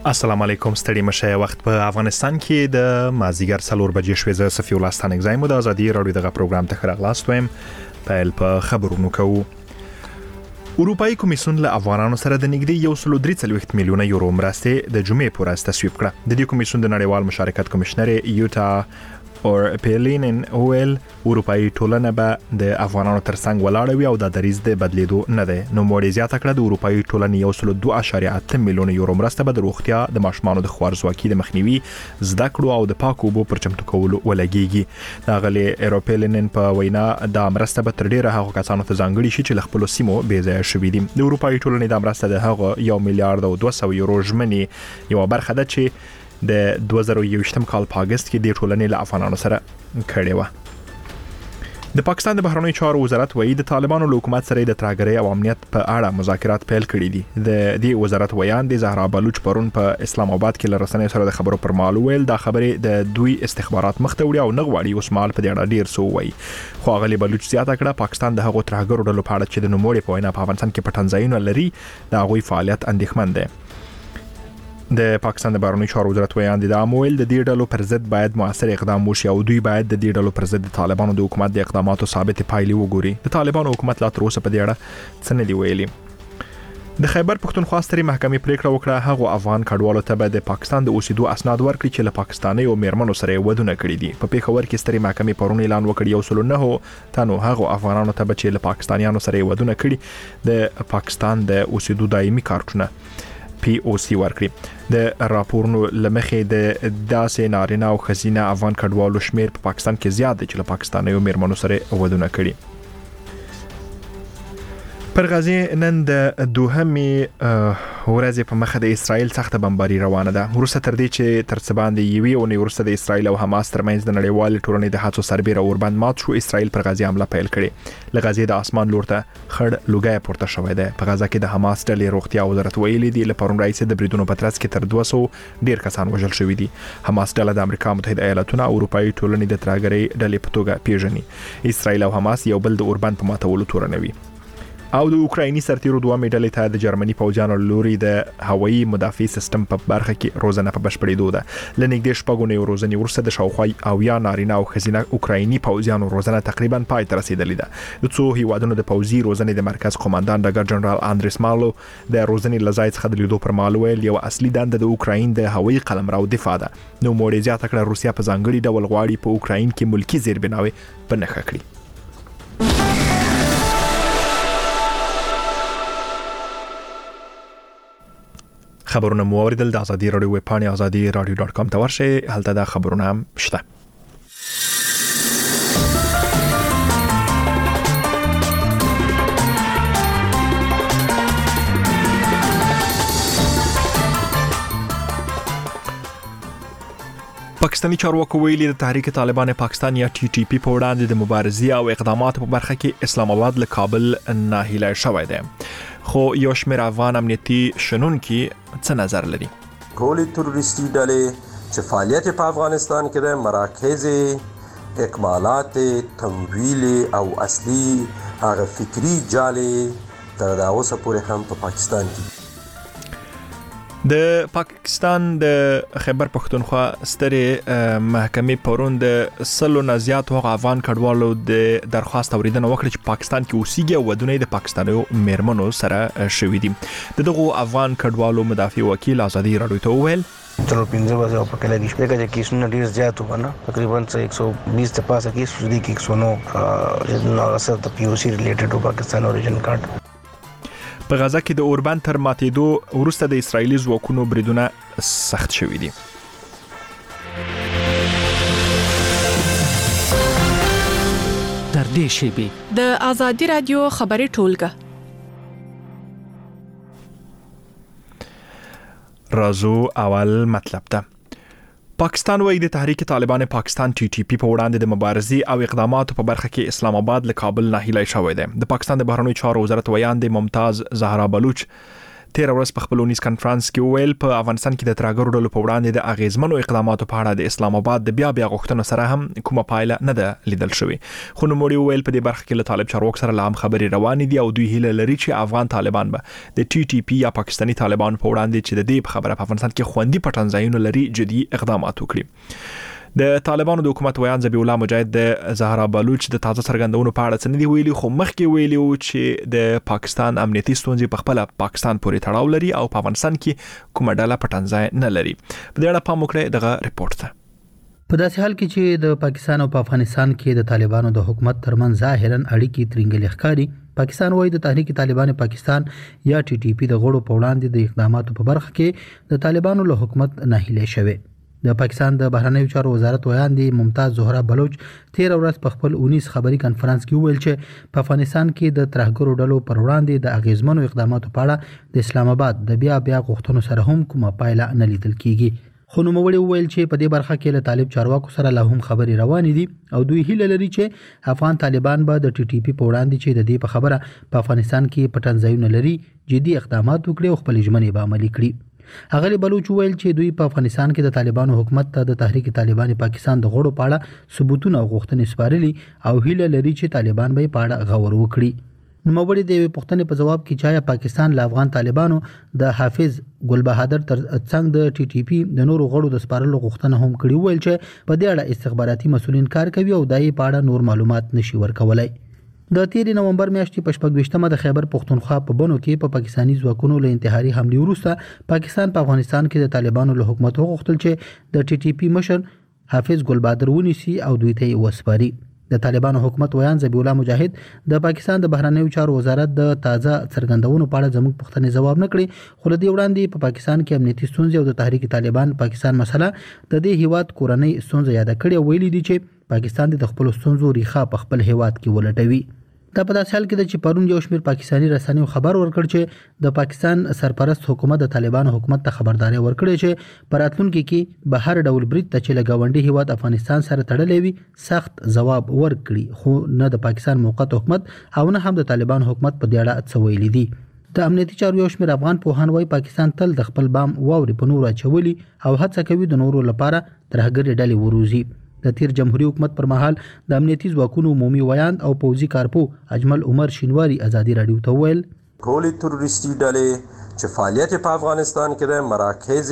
السلام علیکم ستړي مشه وخت په افغانستان کې د مازیګر 4 بجې شوې ز صفي الله ستانک زایم د ازادي رادیو دغه پروګرام ته خراغلاست ویم په خبرونو کوو. اروپאי کمیسیون له افغانانو سره د نږدې 1.3 میلیونه یورو مرستې د جمعې پورې تصویب کړه. د دې کمیسیون د نړیوال مشارکت کمشنر یوتا اورپیلین اویل اروپאי ټولنه به د افغانانو ترڅنګ ولاړ وي او د دریز د بدلیدو نه ده. نو موري زیاته کړه د اروپאי ټولنې 1.2 میلیونه یورو مرسته به د روغتیا د ماشومانو د خوارزواکۍ د مخنیوي زده کړو او د پاکو اوبو پر چمتو کولو ولګيږي. دا غلي اورپیلین په وینا د مرسته به تر ډیره هغه کسانو ته ځانګړي شي چې خپل سیمو بې ځای شوي دي. د اروپאי ټولنې د مرسته د هغه 1 میلیارډ او 200 یورو ژمنې یو برخه ده چې د 2021 کال په اگست کې د ټولنې له افغانانو سره کړې و. د پاکستان د بهرنیو چارو وزارت وایي د طالبانو له حکومت سره د ترهګرۍ او امنیت په اړه مذاکرات پیل کړي دي. د دې وزارت ویان د زهرا بلوچ پرون په اسلام آباد کې لرسنې سره د خبرو پر مهال ویل دا خبره د دوی استخبارات مخته وړي او نه غواړي اوس مال په دې اړه ډیر سو وایي. خو غلي بلوچ زیاته کړه پاکستان د هغو ترهګرو ډلو په اړه چې د نوموړي په وینا په افغانستان کې پټنځایونه لري دا غوي فعالیت اندېښمن دی. د پاکستان د بهرنیو چارو وزارت ویان د امویل د دې ډلو پر ضد باید موثر اقدام وشي او دوی باید د دې ډلو پر ضد د طالبانو د حکومت د اقداماتو ثابت پایلې وګوري. د طالبانو حکومت لا تر اوسه په دې اړه څه نه دی ویلي. د خیبر پښتونخوا سترې محکمې پریکړه وکړه هغه افغان کډوالو ته به د پاکستان د اوسېدو اسناد ورکړي چې له پاکستاني او میرمنو سره ودونه کړي دي. په پیښور کې سترې محکمې پرون اعلان وکړ 109 تنو هغه افغانانو ته به چې له پاکستانیانو سره ودونه کړي د پاکستان د اوسېدو دایمي کارتونه POC ورکړي. د راپورونو لمخې د داسې نارینه او خزینه افغان کډوالو شمیر په پاکستان کې زیات دی چې له پاکستاني او میرمنو سره ودونه کړي. پر غزه نن د دوهمي ورځې په مخه د اسرایل سخته بمباري روانه ده. ورسته تر دې چې تر څه باندې یوي او ورسته د اسرایل او حماس ترمنځ د نړیوال ټولنې د هڅو سربېره اوربند مات شو. اسرایل پر غزه حمله پیل کړي. له غزه د اسمان لور ته خړ لوګي پورته شوې ده. په غزه کې د حماس ډلې روغتیا وزارت ویلي دی له پرون راځي د بریدونو په ترڅ کې تر 200 ډیر کسان وژل شوي دي. حماس ډله د امریکا متحده ایالاتونو او اروپאי ټولنې د ترهګرۍ ډلې په توګه پیژني. اسرایل او حماس یو بل د اوربند په ماتولو تورنوي. او د اوکرایني سرتیرو دوه میډلې ته د جرمني پوځیانو لوري د هوایي مدافع سیستم په برخه کې روزنه په بشپړېدو ده. لنګدې شپږونه روزنې ورسره د شاوخوا او یا نارینه او خزینه اوکرایني پوځیانو روزنه تقریبا پای ته رسیدلې ده. د څو هیوادونو د پوځي روزنې د مرکز قوماندان ډګر جنرال اندریس مالو د روزنې لزاید څخه د لیدو پر مهال ویل یو اصلي دنده د اوکراین د هوایي قلمرو دفاع ده. نو موري زیاته کړه روسیا په ځانګړي ډول غواړي په اوکراین کې ملکی زیربناوي په نښه کړي. خبرونه مو اوریدل. د ازادي رادیو ویب پاڼه azadi.radio.com ته ورشئ. هلته دا خبرونه هم شته. پاکستانی چارواکو ویلي د تحریک طالبان پاکستان یا TTP په وړاندې د مبارزې او اقداماتو په برخه کې اسلام آباد له کابل ناهیلی شوی دی. خو یو شمېر افغان امنیتي شنونکي څه نظر لري؟ ټولې تروریستي ډلې چې فعالیت په افغانستان کې د مراکز اکمالات تمویل او اصلي هغه فکری جالې تر دا اوسه پورې هم په پاکستان کې. د پاکستان د خیبر پښتونخوا سترې محکمې پرون د 100 نه زیات افغان کډوالو د درخواست اوریدنه وکړه چې پاکستان کې اوسېږي او ودونه د پاکستانیو میرمنو سره شوي دي. دغه افغان کډوالو مدافع وکیل ازادي رادیو ته وویل تر 15 ورځې په کله کې شپږ کې کیسونه ډیر زیات وونه تقریبا 120 ته پاسه کیس دي کې 109 نو اثر د POC ریلیټډ او پاکستان اوریجن کارت. په غزه کې د اوربند تر ماتېدو وروسته د اسرایلی ځواکونو بریدونه سخت شوي دي. در دې شیبې د ازادي رادیو خبري ټولګه رازو اول مطلب ده. پاکستان وایي د تحریک طالبان پاکستان TTP په وړاندې د مبارزې او اقداماتو په برخه کې اسلام آباد له کابل ناهیلی شوی دی. د پاکستان د بهرنیو چارو وزارت ویان د ممتاز زهرا بلوچ 13 ورځ په خپل اونیز کانفرنس کې ویل په افغانستان کې د ترهګرو ډلو په وړاندې د اغیزمنو اقداماتو په اړه د اسلام آباد د بیا غوښتنو سره هم کومه پایله نه ده لیدل شوې. خو نوموړي ویل په دې برخه کې له طالب چارواکو سره لا هم خبرې روانې دي او دوی هیله لري چې افغان طالبان به د ټي ټي پی یا پاکستاني طالبان په وړاندې چې د دې خبره په افغانستان کې خوندي پټنځایونه لري جدي اقدامات وکړي. د طالبانو د حکومت ویان ذبیح الله مجاهد د زهرا بلوچ د تازه څرګندونو په اړه څه نه دی ویلي، خو مخکې ویلي و چې د پاکستان امنیتي ستونزې په خپل پاکستان پورې تړاو لري او په افغانستان کې کومه ډله پټنځای نه لري. په دې اړه پام وکړئ دغه ریپورت ته. په داسې حال کې چې د پاکستان او په افغانستان کې د طالبانو د حکومت ترمن ظاهرا اړیکې ترنګلې ښکاري، پاکستان وايي د تحریک طالبان پاکستان یا ټي ټي پی د غړو په وړاندې د اقداماتو په برخه کې د طالبانو له حکومت ناهیلې شوه. د پاکستان د بهرنیو چارو وزارت ویاندې ممتاز زهرا بلوچ 13 ورځ په خپل 19 خبري کانفرنس کې ویل چې په افغانستان کې د ترهګرو ډلو پر وړاندې د اغیزمنو اقداماتو په اړه د اسلام آباد د بیا غوښتنو سره هم کومه پایله نه لیدل کیږي. خو نوموړي ویل چې په دې برخه کې له طالب چارواکو سره لا هم خبرې روانې دي او دوی هیله لري چې افغان طالبان به د ټي ټي پی په وړاندې چې د دې په خبره په افغانستان کې پټنځایونه لري جدي اقدامات وکړي او خپل ژمنې به عملي کړي. اغلی بلوچ ویل چې دوی په افغانستان کې د طالبانو حکومت ته د تحریک طالبان پاکستان د غړو په اړه ثبوتونه او غوښتنې سپارلي او هیله لري چې طالبان به په اړه غور وکړي. نوموړي د پښتنې په جواب کې چې پاکستان له افغان طالبانو د حافظ ګل بهادر تر څنګ د ټي ټي پی د نورو غړو د سپارلو غوښتنه هم کړې، ویل چې په دې اړه استخباراتي مسؤلین کار کوي او دای په اړه نور معلومات نشي ورکولای. د 13 نومبر میاشتې په 14مه د خیبر پختونخوا په بنو کې په پاکستانی ځواکونو له انتحاري حمله وروسته پاکستان په افغانستان کې د طالبانو له حکومت وغوښتل چې د ټي ټي پی مشر حافظ ګل بهادر ونیسي او دوی ته وسپاري. د طالبانو حکومت ویان ذبیح الله مجاهد د پاکستان د بهرنیو چارو وزارت د تازه څرګندونو په اړه زموږ پوښتنې جواب نه کړي، خو له دې وړاندې په پاکستان کې امنیتي ستونزې او د تحریک طالبان پاکستان مسله د دې هیواد کورنۍ ستونزې یاد کړي او ویلي دي چې پاکستان د خپل ستونزو ریښه په خپل هیواد کې ولټوي. دا په داسې حال کې چې پرون یو شمېر پاکستانی رسنیو خبر ورکړ چې د پاکستان سرپرست حکومت د طالبانو حکومت ته خبرداري ورکړې چې په راتلونکي کې به هر ډول برید ته چې له ګاونډي هیواد افغانستان سره تړلې وي سخت ځواب ورکړي، خو نه د پاکستان موقت حکومت او نه هم د طالبانو حکومت په دې اړه څه ویلي دي. د امنیتي چارو یو شمېر افغان پوهان وايي پاکستان تل د خپل بام واوري په نور اچولي او هڅه کوي د نورو لپاره ترهګري ډلې وروزي. د تیر جمهوریت حکومت پر مهال د امنیتي ځواکونو عمومي ویاند او پوځي کارپو اجمل عمر شینواری ازادي رادیو ته ویل ټولې تروریستي ډلې چې فعالیت په افغانستان کې د مراکز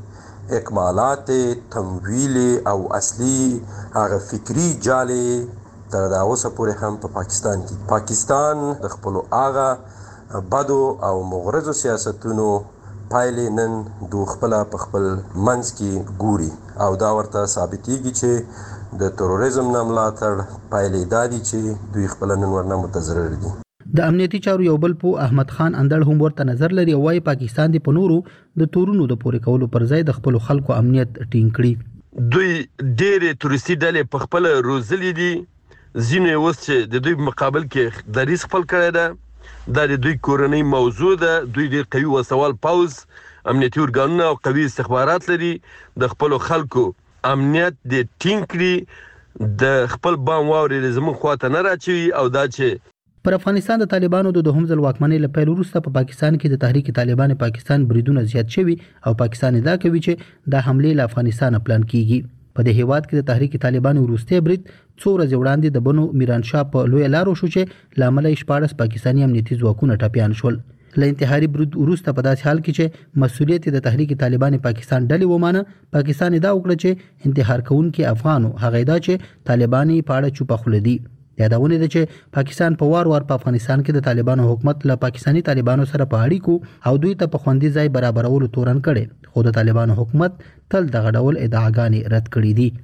اکمالات تمویل او اصلي هغه فکری جالې تر اوسه پورې هم په پاکستان کې پاکستان د خپل هغه بدو او مغرضو سیاستونو پایلې نن دوی خپل په خپل منځ کې ګوري او دا ورته ثابتېږي چې د تروریزم نه ملاتړ پایلې دا دي چې دوی خپل نن ورنه متضرر دي. د امنیتي چارو یو بل په احمد خان اندړ هم ورته نظر لري او وايي پاکستان د پنورو د تورونو د پورې کولو پر ځای د خپل خلکو امنیت ټینګ کړي. دوی ډېرې تورستي ډلې په خپل روزلې دي، ځینې اوس چې د دوی مقابل کې دریځ خپل کړی ده، دا د دوی کورنۍ موضوع ده. دوی ډېر قوي وسوال پوځ، امنیتي ارګانونه او قوي استخبارات لري. د خپل خلکو امنیت د ټینګ کړي، د خپل بام واوري زموږ خواته نه راچوي او دا چې پر افغانستان د طالبانو د دوهم ځل واکمنۍ له پیل وروسته په پاکستان کې د تحریک طالبان پاکستان بریدونه زیات شوي او پاکستان ادعا کوي چې دا حمله له افغانستان پلان کیږي. په دې هیواد کې د تحریک طالبان وروستی برید څو ورځې وړاندې د بنو میرانشاه په لوی لارو شو چې لامل یې 14 پاکستانی امنیتي ځواکونه ټپيان شول. له انتحاري برید وروسته په داسې حال کې چې مسؤلیت د تحریک طالبان پاکستان ډلې ومانه، پاکستان ادعا وکړه چې انتحار کوونکي افغانو هغه ادعا چې طالبان په اړه چوپه خوله دي. یادونه ده چې پاکستان په وار په افغانستان کې د طالبانو حکومت له پاکستانی طالبانو سره په اړیکو او دوی ته په خوندي ځای برابرولو تورن کړي، خو د طالبانو حکومت تل دغه ډول ادعاګانې رد کړې دي.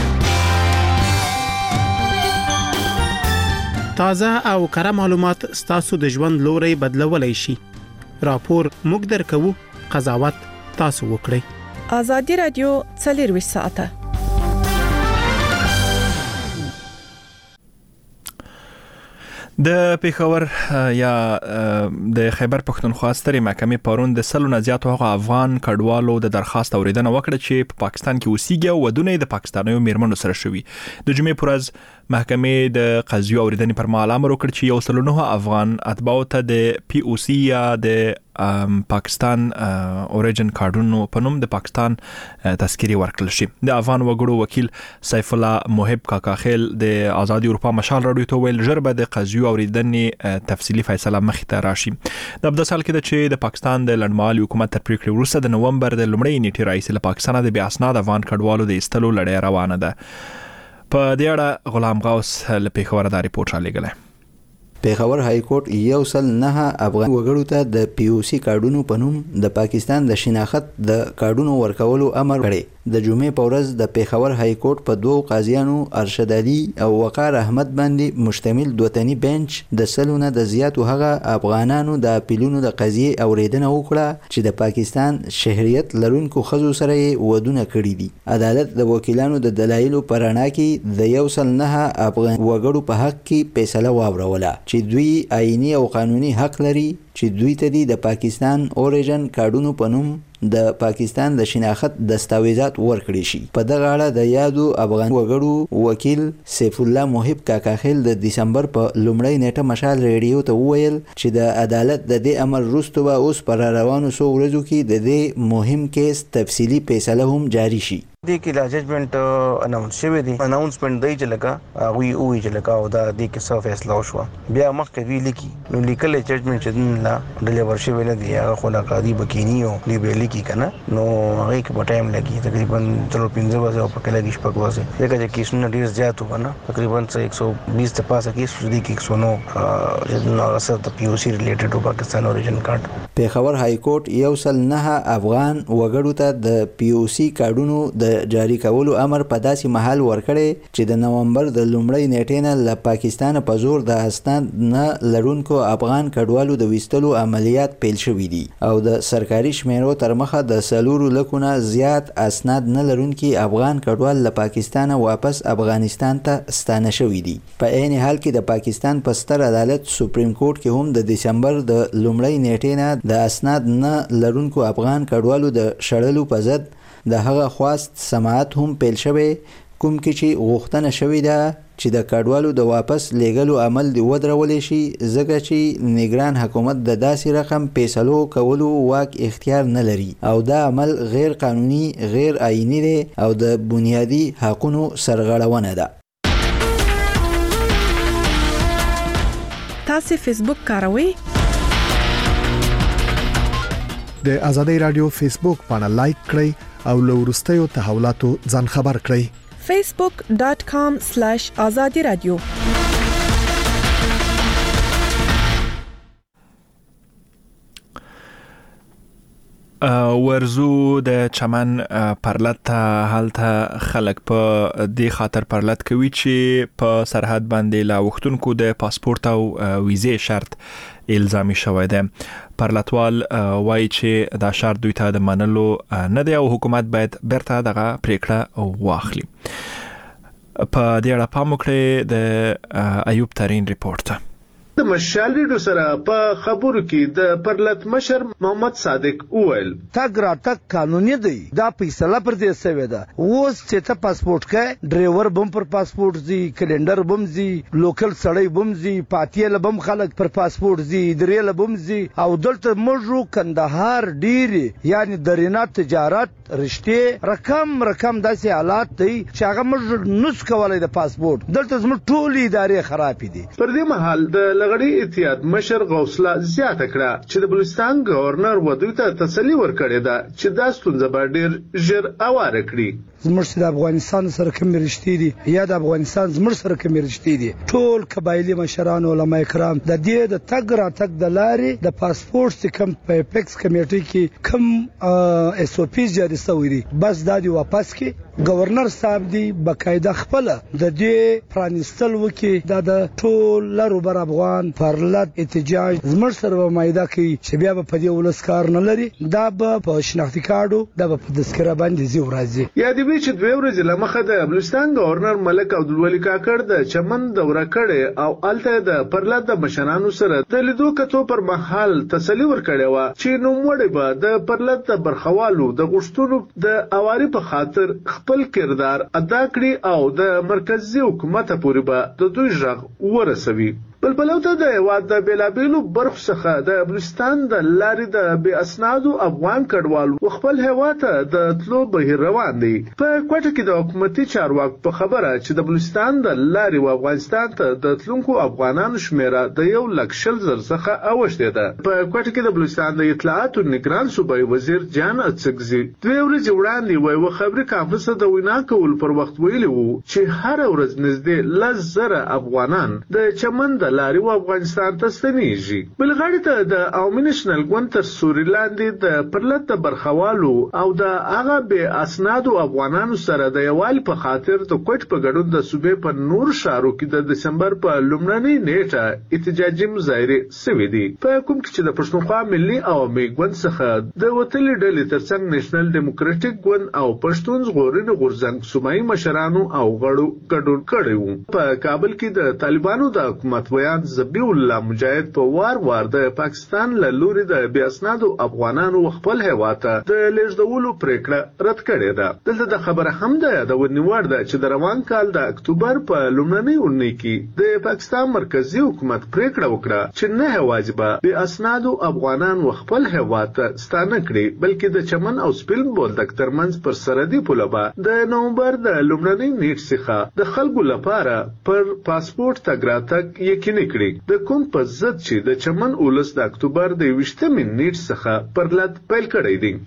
تازه او کره معلومات ستاسو د ژوند لوري بدلولای شي. راپور موږ درکو، قضاوت تاسو وکړئ. ازادي رادیو 24 ساعته د پیښور یا د خیبر پختونخوا سترې محکمې پرون د سلو نه زیاتو هغه افغان کډوالو د درخواست اوریدنه وکړه چې په پاکستان کې اوسېږي او ودونه د پاکستانیو میرمنو سره شوي. د جمعې پر ورځ محکمې د قضیو اوریدنې پر مهال امر وکړ چې 109 افغان اتباعو ته د پی او سی یا د پاکستان اوریجن کارډونو په نوم د پاکستان تذکری ورکړل شي. د افغان وګړو وکیل سیف الله محب کاکاخیل د آزادي اروپا مشال راډیو ته ویل ژر به د قضیو اوریدنې تفصیلی فیصله مخې ته راشي. د ابدا سال کې چې د پاکستان د لړمحالي حکومت تر پریکړې وروسته د نومبر د لومړۍ نیټې راهیسې له پاکستان د بې اسناد افغان کډوالو د ایستلو لړۍ روانه ده. په دې اړه غلام غوث له پیښور دا ریپورت رالیږلی. پیښور های کورټ یو سل نه افغان وګړو ته د پی او سی کارډونو په نوم د پاکستان د شناخت د کارډونو ورکولو امر کړی. د جمعې په ورځ د پیښور های کورټ په دوو قاضیانو ارشد علي او وقار احمد باندې مشتمل دوتنی بنچ د سلونه د زیاتو هغه افغانانو د اپیلونو د قضیې اوریدنه وکړه چې د پاکستان شهریت لرونکو ښځو سره یې ودونه کړي دي. عدالت د وکیلانو د دلایلو په رڼا کې د یو سل نه افغان وګړو په حق کې فیصله واوروله چې دوی آئینی او قانوني حق لري چې دوی ته د پاکستان اوریجن کارډونو په نوم د پاکستان د شناخت دستاویزات ورکړي شي. په دغه اړه د یادو افغان وګړو وکیل سیف الله محب کاکاخیل د دسمبر په لومړۍ نیټه مشال ریډیو ته وویل چې د عدالت د دې امر وروسته به اوس پر روانو څو ورځو کې د دې مهم کیس تفصیلی فیصله هم جاری شي. دې کې لا ججمنټ اناونس شوی دی. اناونسمنت دی چې لکه وی چې لکه او دا دې کې څه فیصله وشو. بیا مخکې وی لیکي نو لیکل ججمنټ چې لا ډلیور شوی نه دی. هغه خو لا قاضي بکینی او دی به لیکي کنه نو هغه کې په ټایم لګي تقریبا 15 ورځې او په کله کې شپږ ورځې. دغه چې کیسونه ډیر زیات وکنه تقریبا 120 ته پاسه کیس دي کې 109 نو اثر د پی او سی ریلیټډ ټو پاکستان اوریجن کارت. پیښور های کورټ یو سل نه افغان وګړو ته د پی او سی کارډونو د جاری کولو امر په داسې محل ورکړي چې د نومبر د لومړۍ نیټې نه له پاکستان په زور د اسناد نه لرونکو افغان کډوالو د ویستلو عملیات پیل شوي دي او د سرکاري شمیرو تر مخه د 4 لکونه زیات اسناد نه لرونکي افغان کډوال له پاکستان واپس افغانستان ته ستانه شوي دي. په عین حال کې د پاکستان په ستر عدالت سپریم کورټ کې هم د دسمبر د لومړۍ نیټې نه د اسناد نه لرونکو افغان کډوالو د شړلو په ضد د هغه خواست سماعت هم پیل شوی کوم کې چې غوښتنه شوې ده چې د کډوالو د واپس لیږلو عمل دی ودرولې شي ځکه چې نگران حکومت د داسې رقم فیصلو کولو واک اختیار نه لري او دا عمل غیر قانوني غیر آئینی دی او د بنیادی حقوقو سرغړونه ده. تاسو فیسبوک کاروئ؟ د آزادۍ رادیو فیسبوک باندې لایک کړئ او له وروستیو تحولاتو ځان خبر کړئ. facebook.com/azadi radio. ورزو د چمن پرلط حالته خلک په دې خاطر پرلط کوي چې په سرحد باندې لا وختونکو د پاسپورت او ویزې شرط الزامي شوی دی. پرلطوال وایي چې دا شرط دوی ته د منلو نه دی او حکومت باید بیرته دغه پریکړه واخلي. په دې اړه پام وکړئ د ایوب ترین ریپورت. د مشال ریډیو سره په خبرو کې د پرلط مشر محمد صادق وویل تګ راتګ قانوني دی. دا فیصله پر دې شوې ده. اوس چې ته پاسپورت کې ډرایور بم پر پاسپورت زی کلندر بم زی لوکل سړی بم زی پاتیل بم خلک پر پاسپورت زی دریل بم زی او دلته موږ کندهار ډیر یعنی درینه تجارت رشته رقم داسې حالات دی چې هغه موږ نس کولای د پاسپورت دلته زموږ ټول ادارې خراب دي. پر دې مهال د لغړی اتحاد مشر غوثله زیاته کړه چې د بلوچستان گورنر ودوی ته تسلی ورکړې ده چې دا ستونزه به ډیر ژر اواره کړي. زموږ د افغانستان سره کوم رشتې دي یا د افغانستان زموږ سره کوم رشتې دي ټول قبایلی مشران علما کرام د دې د تګ راتګ د لارې د پاسپورت کم په اپیکس کمیټې کې کم اس او پی جاری شوی دي بس دا دی واپس کې گورنر صاحب دی بقاعده خپل د دې پرانستل وکي دا د ټول لرو بر افغان پرلط احتجاج زموږ سره مایده کوي چې بیا په دې ولسکار نه لري دا په شناختی کارډو دا په تذکره باندې زی ورځي. یا دی چې دوی ورځې لمخه د بلوچستان گورنر ملک عبدالولي کاکړ د چمن دوره کړي او الته د پرلط د مشرانو سره د لیدو کتو پر مهال تسلی ورکړي و چې نو وړي به د پرلط د برخوالو د غشتونو د اواري په خاطر خپل کردار ادا کړي او د مرکزی حکومت پورې به د دوی ژغ ورسوي. بلبلو ته د هیواد د بیلابیلو برخو څخه د بلوچستان د لارې د بې اسنادو افغان کډوالو خپل هیواد ته د تلو بهیر روان دي. په کوټه کې د حکومتي چارواکو په خبره چې د بلوچستان د لارې و افغانستان ته د تلونکو افغانانو شمیره د 1,00,000 څخه اوښتې ده. په کوټه کې د بلوچستان د اطلاعات او نگران صوبایي وزیر جان اڅکزي 2 ورځې وړاندې یو خبري کانفرنس د وینا کول پر وخت ویلي وو چې هر ورځ نږدې 10,000 افغانان د چمن د لارې و افغانستان ته ستنیږي. بل غاړې ته د عوامي نېشنل ګوند تر سوري لاندې د پرلت د برخوالو او د هغه بې اسنادو افغانانو سره د یووالي په خاطر د کوټ په ګډون د صوبې په نور ښارو کې د دسمبر په لومړنۍ نیټه احتجاجي مظاهرې سوي دي. په کوم کې چې د پښتونخوا ملي عوامي ګوند څخه د وتلې ډلې ترڅنګ نېشنل ډیموکراټیک ګوند او پښتون ژغورنې غورځنګ صوبایي مشرانو او غړو ګډون کړی وو. په کابل کې د طالبانو د حکومت ویان ذبیح الله مجاهد په وار د پاکستان له لوري د بې اسنادو افغانانو خپل هیواد ته د لیږدولو پریکړه رد کړې ده. دلته د خبره هم ده د ونیوړ ده چې د روان کال د اکتوبر په لومړنۍ اونۍ کې د پاکستان مرکزی حکومت پریکړه وکړه چې نه هواجه به بې اسنادو افغانان خپل هیواد ته ستانه کړي بلکې د چمن او سپیلن بولدک ترمنځ پر سرحدي پوله به د نومبر د لومړنۍ نیټ څخه د خلکو لپاره پر پاسپورت تګ راتګ یقیني کړي. د کوم په ضد چې د چمن اولس د اکتوبر د 20مې نیټ څخه پرلت پیل کړی دی.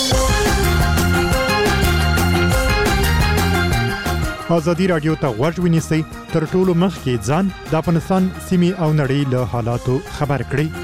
ازادي رادیو ته غوږ ونیسئ تر ټولو مخکې ځان د افغانستان سیمې او نړۍ له حالاتو خبر کړئ.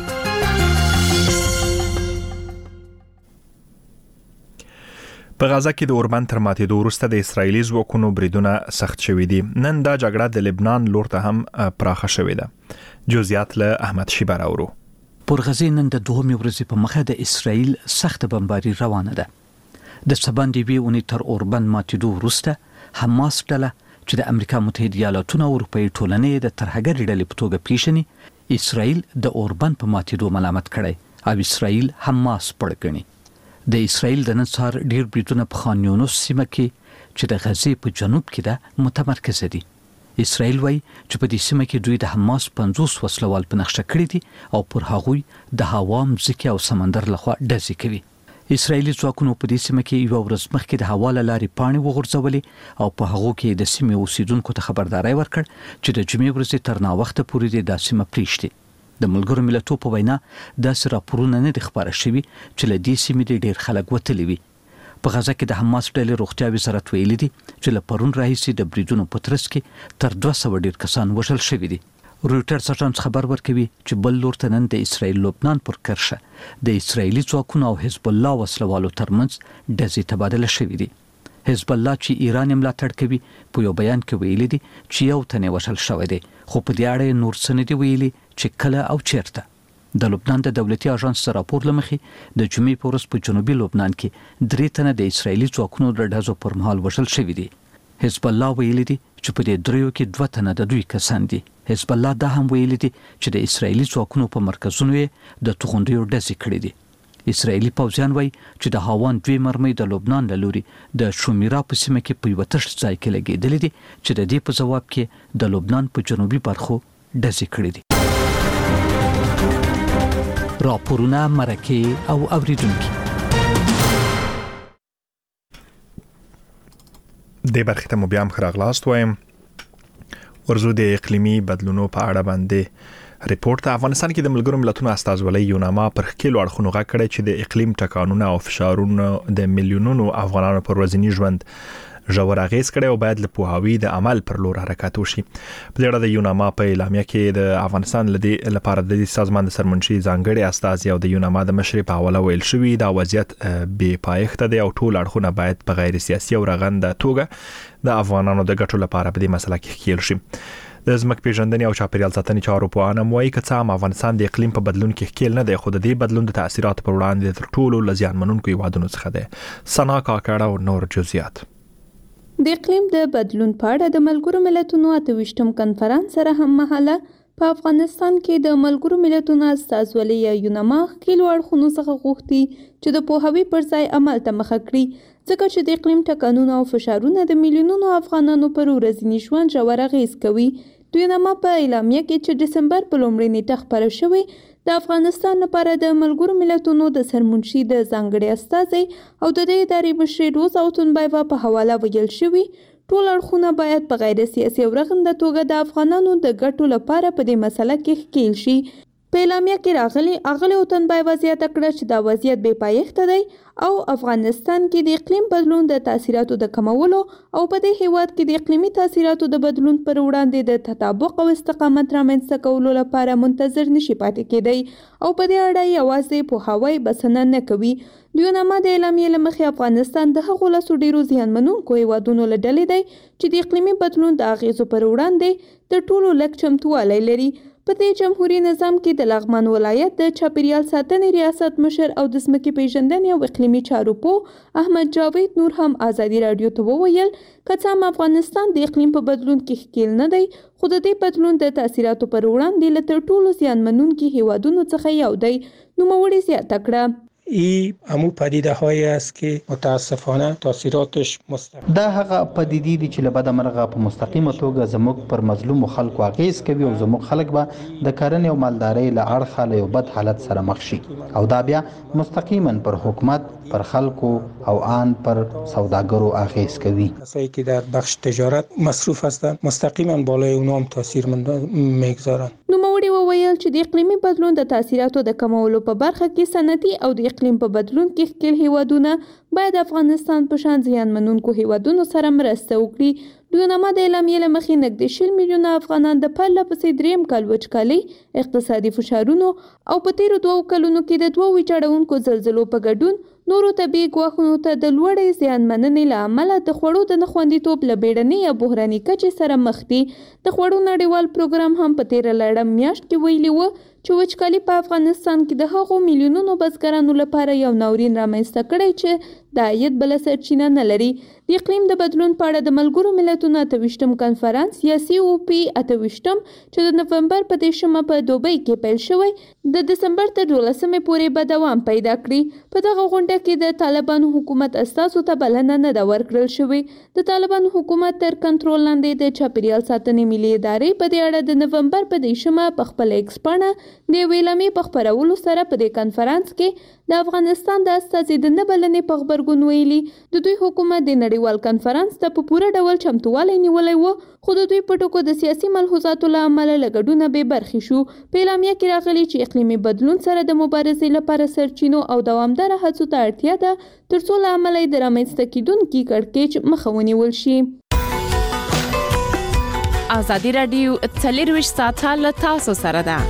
په غزا کې د اوربند تر ماتېدو وروسته د اسرایلي ځواکونو بریدونه سخت شوي دي. نن دا جګړه د لبنان لور ته هم پراخه شوې ده. جزئیات له احمد شیبه راوړو. پر غزا نن د 2 ورځې په مخه د اسرایل سخت بمباري روانه ده. د سباندې وی اونې تر اوربند ماتېدو وروسته حماس ډله چې د امریکا متحده ایالاتونو او اروپאי ټولنې د ترهګر ډلې په توګه پیژني اسرایل د اوربند په ماتېدو ملامت کړي او اسرایل حماس پړګني. د اسرایل د نن سهار ډیر بریدونه په خان یونس سیمه کې چې د غزې په جنوب کې ده متمرکز دي. اسرایل وایي چې په دې سیمه کې دوی د حماس 50 وسلوال په نقشه کړی دي او پر هغوی د هوا مځکه او سمندر لخوا ډزې کوي. اسرایلی ځواکونو په دې سیمه کې یو ورځ مخکې د هوا له لارې پاڼې وغورځولې او په هغو کې د سیمې اوسیدونکو ته خبرداري ورکړ چې د جمعې ورځې تر ناوخته پورې د سیمه پریشتي. د ملګرو ملتونو په وینا داسې راپورونه نه خبره شوي چې له دې سیمې ډېر خلک وتلي وي. په غزا کې د حماس ډلې روغتیا وزارت ویلي دي چې له پرون راهیسې د بریدونو په ترڅ کې تر 200 ډیر کسان وژل شوي دي. رويټرز اژانس خبر ورکوي چې بل لور ته نن د اسرایل لبنان پر کرښه د اسرایلی ځواکونو او حزب الله وسلوالو ترمنځ ډزې تبادله شوې دي. حزب الله چې ایران ملاتړ کوي په یو بیان کې ویلي دي چې یو تنه وژل شوی دی خو په دې اړه نور څه نه دی ویلي چې کله او چیرته. د لبنان د دولتي اژانس راپور لمخې د جمعې په ورځ په جنوبي لبنان کې 3 تنه د اسرایلی ځواکونو د ډزو پر مهال وژل شوي دي. حزب الله ویلي دي چې په دې دریو کې 2 تنه د دوی کسان دي. حزب الله دا هم ویلي دي چې د اسرایلی ځواکونو په مرکزونو د توغندیو ډزې کړې دي. اسرایلی پوځیان وایي چې د هاوان 2 مرمۍ د لبنان له لوري د شومیرا په سیمه کې په یو تش ځای کې لګېدلې دي چې د دې په جواب کې د لبنان په جنوبي برخو ډزې کړې دي. راپورونه مرکه او اوریدونکو د برخې ته مو بیا هم خراغلاست وایم. ورزو د اقلیمي بدلونو په اړه باندې ریپورت افغانستان کې د ملګرو ملتونو استازولۍ یوناما پر خپل اړخونو غږ کړی چې د اقلیم ټکانونه او فشارونو د میلیونونو افغانانو پر ورځني ژوند ژور اغیز کړي او باید له پوهاوی د عمل پر لور حرکت وشي. په دې اړه د یوناما په اعلامیه کې د افغانستان لپاره د سازمان د سرمنشي ځانګړي استازي او د یوناما د مشر په حواله ویل شوی دا وضعیت بې پایښت دی او ټول اړخونه باید په غیر سیاسي او رغنده توګه د افغانانو د ګټو لپاره په دې مسله کې ښکېل شي. د ځمکې پیژندنې او چاپیریال ساتنې چارو په اړه موایي کڅام افغانستان د اقلیم په بدلون کې ښکېل نه دی خو د دې بدلون د تاثیرات پر وړاندې تر ټولو لزیان منونکو هیوادونو څخه دی. سنا کاکړه او نور جزئیات. د اقلیم د بدلون په اړه د ملګرو ملتونو 28م کنفرانس سره هم مهاله په افغانستان کې د ملګرو ملتونو استازولۍ یوناما خپلو اړخونو څخه غوښتي چې د پوهاوی پر ځای عمل ته مخه کړي ځکه چې د اقلیم ټکانونه او فشارونه د میلیونونو افغانانو پر ورځني ژوند ژور اغېز کوي. دوی نامه په اعلامیه کې چې ډسمبر په لومړۍ نیټه خپاره شوې د افغانستان لپاره د ملګرو ملتونو د سرمنشي د ځانګړي استازي او د دې ادارې مشر روز اټونبایوا په حواله ویل شوی ټول اړخونه باید په غیر سیاسي او رغنده توګه د افغانانو د ګټو لپاره په دې مسله کې ښکیل شي. په اعلامیه کې اغلې اټونبایوا زیاته کړه چې دا وضعیت بې پایښته دی او افغانستان کې د اقلیم بدلون د تاثیراتو د کمولو او په دې هیواد کې د اقلیمي تاثیراتو د بدلون پر وړاندې د تطابق او استقامت رامنځته کولو لپاره منتظر نشي پاتې کېدی او په دې اړه یوازې پوهاوی بسنه نه کوي. دوی نامه د اعلامیې له مخې افغانستان د هغو لسو ډیرو زیانمنونکو هیوادونو له ډلې دی چې د اقلیمي بدلون د اغیزو پر وړاندې د ټولو لږ چمتووالی لري. په دې جمهوریت نظام کې د لغمان ولایت د چاپیریال ساتنې ریاست مشر او د ځمکې پیژندنې او اقلیمي چارو پوه احمد جاوید نور هم ازادي رادیو ته وویل که څه هم افغانستان د اقلیم په بدلون کې ښکیل نه دی خو د دې بدلون د تاثیراتو پر وړاندې له تر ټولو زیانمنونکي هیوادونو څخه یو دی. نوموړي زیاته کړه این همون پدیده هایی است که متاسفانه تاثیراتش مستقیم دا هغه پدیدې دي چې له بده مرغه په مستقیمه توګه زموږ پر مظلومو خلکو اغیز کوي او زموږ خلک به د کرنې او مالدارۍ له اړخه له یو بد حالت سره مخ شي او دا بیا مستقیما پر حکومت پر خلکو او آن پر سوداګرو اغیز کوي. کسایی که در بخش تجارت مصروف هستند مستقیما بالای اونها هم تاثیر میگذارند. نوموړي وویل چې د اقلیمي بدلون د تاثیراتو د کمولو په برخه کې صنعتي او د اقلیم په بدلون کې ښکیل هیوادونه باید افغانستان په شان زیانمنونکو هیوادونو سره مرسته وکړي. دوی نامه د اعلامیې له مخې نږدې 20 میلیونه افغانان د پرله پسې دریم کال وچکالۍ اقتصادي فشارونو او په تیرو 2 کلونو کې د 2 ویجاړونکو زلزلو په ګډون نورو طبیعي ګواښونو ته د لوړې زیانمننې له امله د خوړو د نه خوندیتوب له بیړنۍ یا بحراني کچې سره مخ دي. د خوړو نړیوال پروګرام هم په تیره لړم میاشت کې ویلي و چې وچکالي په افغانستان کې د هغو میلیونونو بزګرانو لپاره یو ناورین رامنځته کړی چې د عاید بله سرچینه نه لري. د اقلیم د بدلون په اړه د ملګرو ملتونو 28م کنفرانس یا COP 28 چې د نومبر په 10 په دوبۍ کې پیل شوی د دسمبر تر 12 پورې به دوام پیدا کړي. په دغه غونډه کې د طالبانو حکومت استازو ته بلنه نه ده ورکړل شوې. د طالبانو حکومت تر کنټرول لاندې د چاپیریال ساتنې ملي ادارې په دې اړه د نومبر په 10 په خپل ایکس پاڼه د ویلامې په خبرولو سره په دې کنفرانس کې د افغانستان د استازي د نه بلنې په خبرګون ویلي د دوی حکومت د نړیوال کنفرانس ته په پوره ډول چمتووالی نیولی و خو د دوی په ټکو د سیاسي ملحوظاتو له امله له ګډونه بې برخې شو. په اعلامیه کې راغلي چې اقلیمي بدلون سره د مبارزې لپاره سرچینو او دوامداره هڅو ته اړتیا ده ترڅو له امله یې د رامنځته کیدونکي کړکېچ مخه ونیول شي. ازادي راډیو 24 ساعته له تاسو سره ده.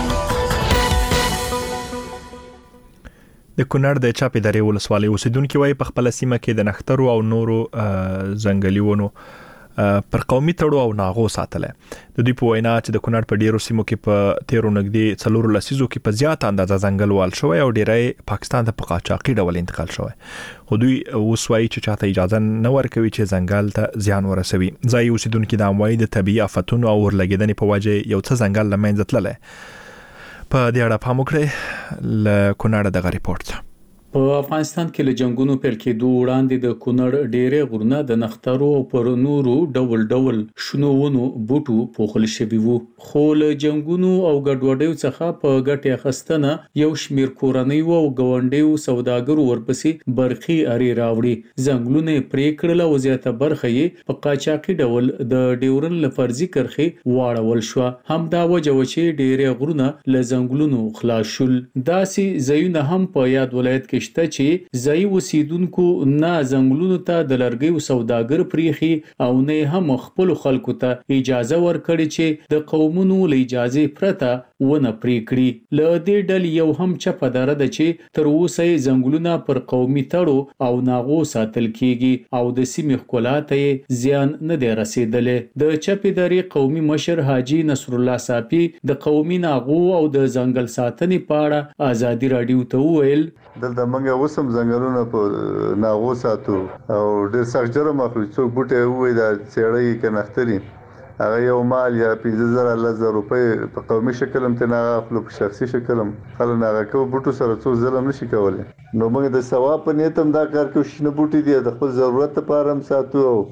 د کونړ د چاپی درې ولسوالۍ اوسیدونکو وایي په خپل سیمه کې د نخترو او نورو ځنګلي ونو پر قومي تړو او ناغو ساتله. د دوی په وینا چې د کونړ په ډیرو سیمو کې په تیرو نږدې 4 لسیزو کې په زیات اندازه ځنګل وال شوی او ډیری پاکستان ته په قاچاقي ډول انتقال شوی. خو دوی اوس وایي چې چاته اجازه نه ورکوي چې ځنګل ته زیان ورسوي. ځای اوسیدونکو د اموای د طبيعي آفتونو او ورلګیدنې په وجه یو څه ځنګل لمنځه تللی. په دې اړه پام وکړئ له کونړ دغه ریپورت. په افغانستان کې له جنگونو پیل کېدو وړاندې د کونړ ډېرې غرونه د نخترو او پر نورو ډول ډول شنو ونو بوټو پوښل شوي وو. خو له جنگونو او ګډوډیو څخه په ګټې اخیستنه یو شمیر کورنیو او ګاونډیو سوداګرو ورپسې برخي اړې راوړي. ځنګلونه پرې کړل او زیاته برخه یې په قاچاقي ډول د ډیورن له فرضي کرښې واړول شو. همدا وجه و چې ډېرې غرونه له ځنګلونو خلاص شول. داسې ځایونه هم په یاد ولایت کې شته چې ځای اوسیدونکو نه ځنګلونو ته د لرګیو سوداګر پریخي او نه هم خپل خلکو ته اجازه ورکړي چې د قومونو له اجازه پرته ونه پریکړي. له دې ډلې یو هم چپه دره ده چې تر اوسه ځنګلونه پر قومي تړو او ناغو ساتل کیږي او د سیمې ښکلا ته زیان نه دی رسیدلی. د چپې درې قومي مشر حاجی نصر الله صافي د قومي ناغو او د ځنګل ساتنې په اړه ازادي رادیو ته وویل دلته موږ وسم ځنګلونه په ناغو ساتو او ډېر سخت جرم اخلو. څوک بوټي وای دا سیړی کنختري هغه یو مال یا 15000 روپۍ په قومي شکل هم ته نه اخلو په شخصي شکل هم خلک نه کو بوټو سره څو ظلم نشي کولای. نو موږ د ثواب په نیت هم دا کار کوو. شنه بوټي دي د خپل ضرورت لپاره هم ساتو او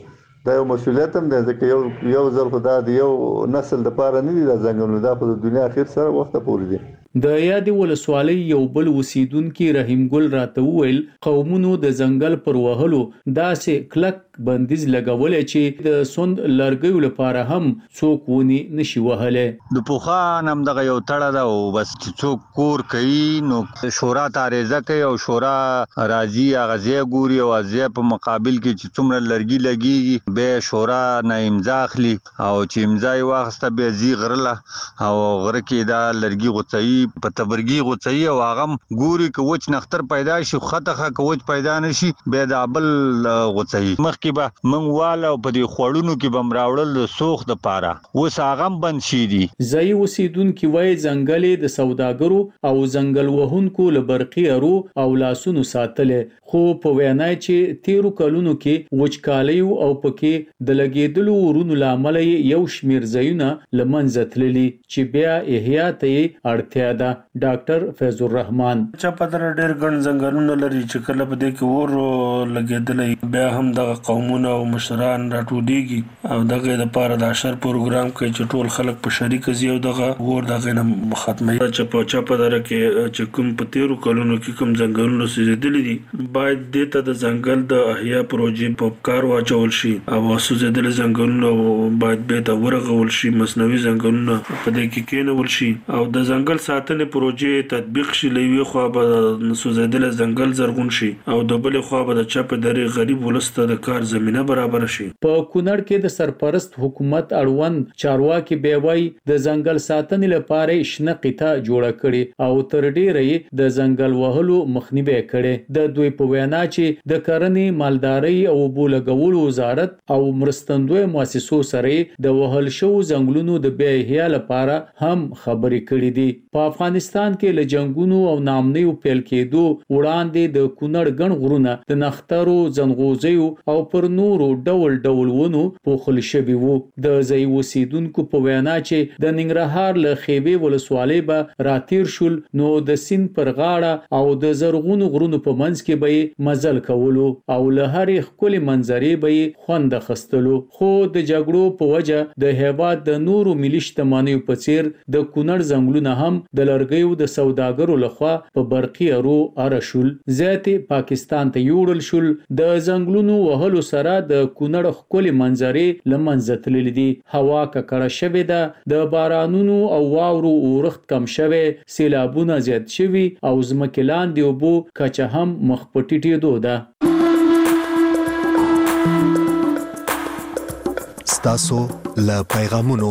دا یو مسولیت هم دی ځکه یو ځل خو دا د یو نسل دپاره نه دي دا ځنګلونه، دا خو د دنیا اخر سره وخته پورې دي. د یادې ولسوالۍ یو بل اوسیدونکي رحیم ګل راته وویل قومونو د ځنګل پر وهلو داسې کلک بندیز لګولې چې د سوند لرګیو لپاره هم څوک ونی نشي وهلی. د پوخان هم دغه یو تړه ده او بس څوک کور کوي نو شورا تعریضه کوي او شورا راځي هغه ځای ګوري او ځای په مقابل کې چې څومره لرګي لګي به شورا نه امضا اخلي او چې امضا یې واخسته بیا ځي غره او غره کې دا لرګي غوڅوي په تبرګي غوڅوي او هغه ګوري که وچ نختر پیدا شي خطه که وچ پیدا نشي بیا د بل غوڅوي. مخکې به موږ واله او په دې خوړونو کې به مراوړل د سوخ د پاره اوس هغه بند شي دي. ځای اوسیدونکي وایي ځنګل د سوداګرو او ځنګل وهونکو له برقي ارو او لاسونو ساتلې، خو په وینا چې تیرو کلونو کې وچکالۍ او پکې د لګېدلو ورونو لامل یو شمیر ځایونه له منځه تللي چې بیا احیا ته اړتیا ده. ډاکټر فیض الرحمن چاپدر ډېر ګڼ ځنګلونه لري چې کله په دې کې اور لګېدلی بیا هم دغه قومونه او مشران راټولېږي او دغه لپاره د اشر پروګرام کوي چې ټول خلک په شریک ځي او دغه اور دغه نه ختموي. چې چاپدر کې چې کوم په تیرو کلونو کې کوم ځنګلونه سوځېدلي دي باید دې ته د ځنګل د احیا پروژې په کار واچول شي او سوځېدلي ځنګلونه باید بیرته ورغول شي، مصنوعي ځنګلونه په دې کې کېنول شي او د ځنګل ساتنې پروژې تطبیق شي. له یوې خوا به سوځېدلی ځنګل زرغون شي او د بلې خوا به د چاپې درې غریب ولس ته د کار زمینه برابر شي. په کونړ کې د سرپرست حکومت اړوند چارواکي بیا وایي د ځنګل ساتنې لپاره شنه قطعه جوړه کړي او تر ډیره د ځنګل وهلو مخنیوي کړي. د دوی په وینا چې د کرنې، مالدارۍ او اوبو لګولو وزارت او مرستندوی مؤسسو سره د وهل شو ځنګلونو د بیا احیا لپاره هم خبرې کړې دي. په افغانستان کې له جنگونو او نامنیو پیل کېدو وړاندې د کونړ ګڼ غرونه د نخترو، ځنغوزیو او پر نورو ډول ډول ونو پوښل شوي وو. د ځای اوسیدونکو په وینا چې د ننګرهار له خیبې ولسوالۍ به راتیر شول نو د سیند پر غاړه او د زرغونو غرونو په منځ کې به مزل کولو او له هرې ښکلې منظرې به خوند اخیستلو. خو د جګړو په وجه د هیواد د نورو ملي شتمنیو په څیر د کونړ ځنګلونه هم د لرګیو د سوداګرو لخوا په برقي ارو اره شول. زیاتې پاکستان ته یوړل شول. د ځنګلونو وهلو سره د کونړ ښکلې منظرې له منځه تللې دي. هوا ککړه شوې ده، د بارانونو او واورو اورښت کم شوی، سیلابونه زیات شوي او ځمکې لاندې اوبو کچه هم مخ په ټیټېدو ده. ستاسو له پیغامونو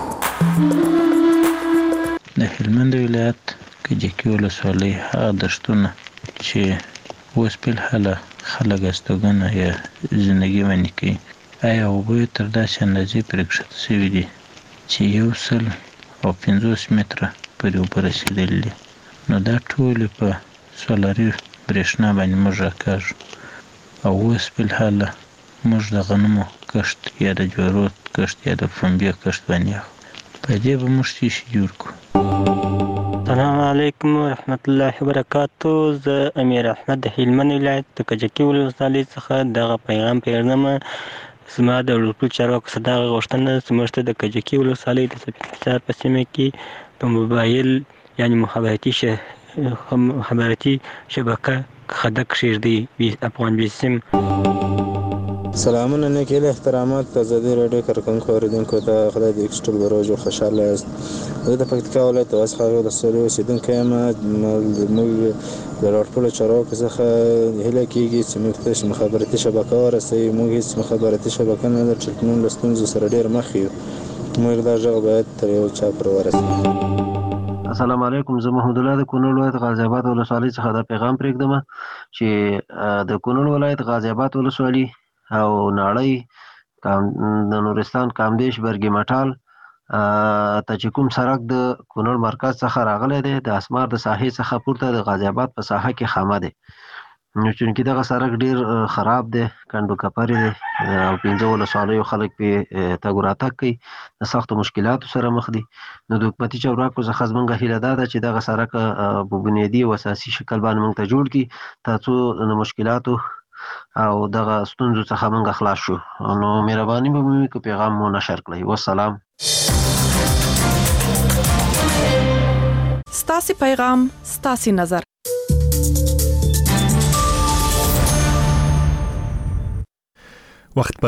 د هلمند ولایت کجکي ولسوالۍ هغه دښتونه چې اوس په حاله خلک استوګنه یا ژوندۍ ونې کوي، آیا اوبه یې تر داسې اندازې پرې کښته شوي دي چې 150 متره پورې اوبه رسېدلي دي. نو دا ټولې په سولري برېښنا باندې موږ راکاږو او اوس په حاله موږ د غنمو کښت یا د جوارو کښت یا د پنبې کښت باندې اخلو. په دې به موږ څه شي جوړ کړو. السلام علیکم ورحمت الله وبرکاتو. زه امیر احمد د هلمند ولایت د کجکي ولسوالۍ څخه دغه پیغام پیژنم. زما د ټولو چارواکو څخه دغه غوښتنه ده چې موږ ته د کجکي ولسوالۍ د سپین په سیمه کې په موبایل یعنې مخابراتي شبکه خدک کښېږدي افغان بیسیم. سلامونه، نیک هیلې، احترامات د ازادي راډیو کارکوونکو اوریدونکو ته. خدای دې ایکسټل بروج او خوشحاله یاست. زه د پکتیکا ولایت د واسخه ولسوالۍ اوسېدونکی یم. موږ د ټولو چارواکو څخه هیله کېږي چې موږ ته مخابراتي شبکه ورسوي. موږ هېڅ مخابراتي شبکه نه لرو، ټلیفونونه له ستونزو سره ډېر مخ یو. موږ دا غږ باید تر یو چا پورې ورسوي. السلام علیکم. زه محمد الله د کونړ ولایت غازي آباد ولسوالۍ څخه دا پیغام پرېږدم چې د کونړ ولایت غازي آباد ولسوالۍ او ناړۍ د نورستان کامدیش برګي مټال ته چې کوم سړک د کونړ مرکز څخه راغلی دی د اسمار د ساحې څخه پورته د غازي آباد په ساحه کې خامه دی. نو چونکې دغه سړک ډېر خراب دی، کنډو کپرې دی او 15 ولسوالیو خلک پرې تګ راتګ کوي، د سختو مشکلاتو سره مخ دي. نو د حکومتي چارواکو څخه زموږ هیله دا ده چې دغه سړک په بنیادي او اساسي شکل باندې موږ ته جوړ کړي تر څو د مشکلاتو او دغه ستونزو څخه موږ خلاص شو. نو مهرباني به مې وکړي پیغام مو نشر کړئ. والسلام. ستاسو پیغام ستاسو نظر. وخت